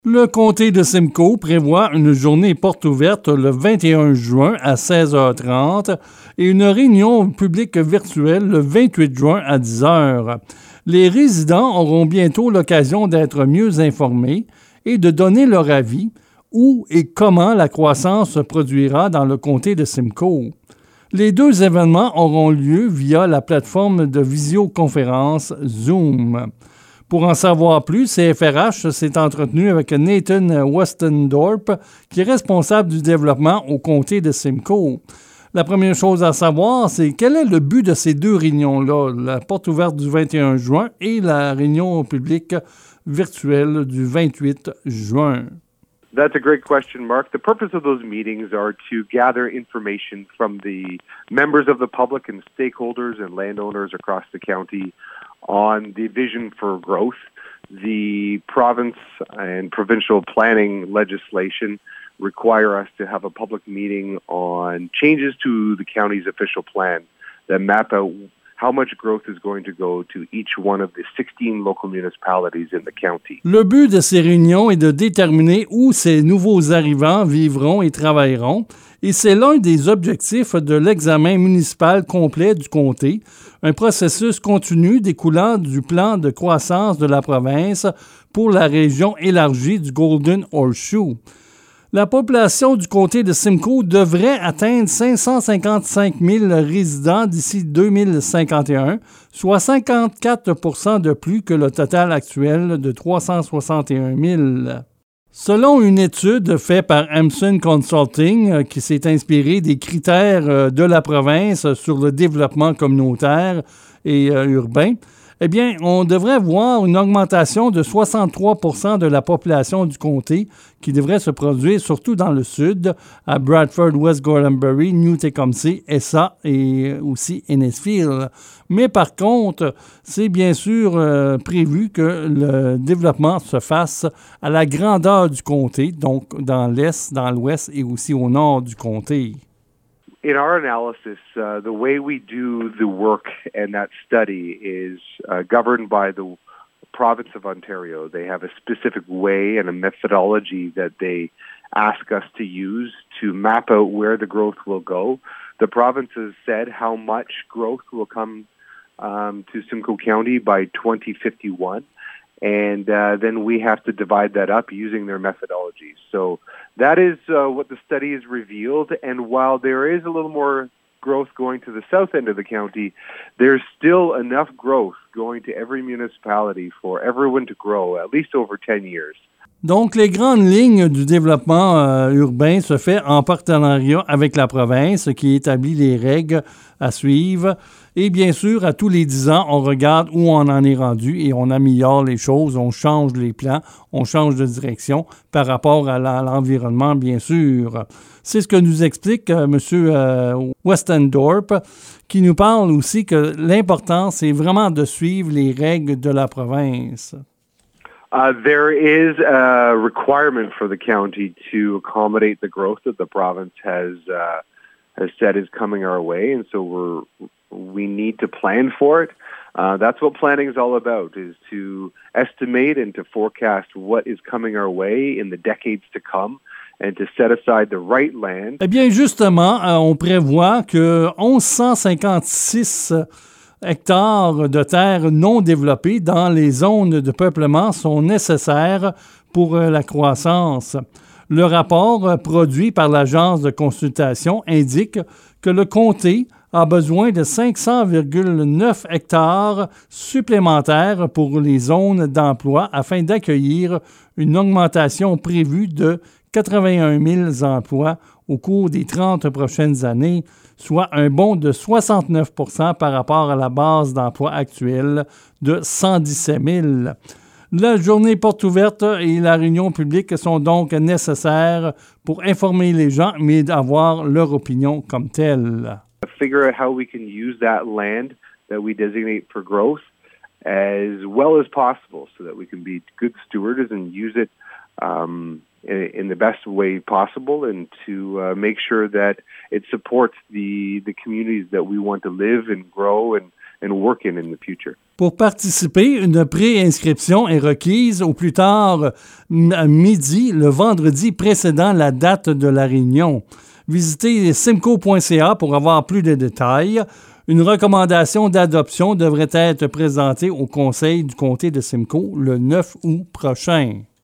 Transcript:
Le comté de Simcoe prévoit une journée porte ouverte le 21 juin à 16h30 et une réunion publique virtuelle le 28 juin à 10h. Les résidents auront bientôt l'occasion d'être mieux informés et de donner leur avis où et comment la croissance se produira dans le comté de Simcoe. Les deux événements auront lieu via la plateforme de visioconférence Zoom. Pour en savoir plus, CFRH s'est entretenu avec Nathan Westendorp, qui est responsable du développement au comté de Simcoe. La première chose à savoir, c'est quel est le but de ces deux réunions-là, la porte ouverte du 21 juin et la réunion publique virtuelle du 28 juin. That's a great question, Mark. The purpose of those meetings are to gather information from the members of the public and stakeholders and landowners across the county on the vision for growth, the province and provincial planning legislation require us to have a public meeting on changes to the county's official plan that map out how much growth is going to go to each one of the 16 local municipalities in the county. Le but de ces réunions est de déterminer où ces nouveaux arrivants vivront et travailleront, et c'est l'un des objectifs de l'examen municipal complet du comté, un processus continu découlant du plan de croissance de la province pour la région élargie du Golden Horseshoe. La population du comté de Simcoe devrait atteindre 555 000 résidents d'ici 2051, soit 54 % de plus que le total actuel de 361 000. Selon une étude faite par Amson Consulting, qui s'est inspirée des critères de la province sur le développement communautaire et urbain, eh bien, on devrait voir une augmentation de 63 % de la population du comté qui devrait se produire surtout dans le sud, à Bradford, West Gorhambury, New Tecumseh, Essa et aussi Innisfield. Mais par contre, c'est bien sûr prévu que le développement se fasse à la grandeur du comté, donc dans l'est, dans l'ouest et aussi au nord du comté. In our analysis, the way we do the work and that study is governed by the province of Ontario. They have a specific way and a methodology that they ask us to use to map out where the growth will go. The province has said how much growth will come to Simcoe County by 2051. And then we have to divide that up using their methodologies. So that is what the study has revealed. And while there is a little more growth going to the south end of the county, there's still enough growth going to every municipality for everyone to grow at least over 10 years. Donc, les grandes lignes du développement urbain se fait en partenariat avec la province qui établit les règles à suivre. Et bien sûr, à tous les 10 ans, on regarde où on en est rendu et on améliore les choses, on change les plans, on change de direction par rapport à l'environnement, bien sûr. C'est ce que nous explique M. Westendorp, qui nous parle aussi que l'important, c'est vraiment de suivre les règles de la province. There is a requirement for the county to accommodate the growth that the province has said is coming our way, and so we need to plan for it. That's what planning is all about, is to estimate and to forecast what is coming our way in the decades to come and to set aside the right land. Eh bien, justement, on prévoit que 1156 hectares de terres non développées dans les zones de peuplement sont nécessaires pour la croissance. Le rapport produit par l'Agence de consultation indique que le comté a besoin de 500,9 hectares supplémentaires pour les zones d'emploi afin d'accueillir une augmentation prévue de 81 000 emplois au cours des 30 prochaines années, soit un bond de 69 % par rapport à la base d'emploi actuelle de 117 000. La journée porte ouverte et la réunion publique sont donc nécessaires pour informer les gens, mais d'avoir leur opinion comme telle. Figure out how we can use that land that we designate for growth as well as possible so that we can be good stewards and use it in the best way possible, and to make sure that it supports the communities that we want to live and grow and work in the future. Pour participer, une préinscription est requise au plus tard à midi, le vendredi précédant la date de la réunion. Visitez simco.ca pour avoir plus de détails. Une recommandation d'adoption devrait être présentée au Conseil du comté de Simcoe le 9 août prochain.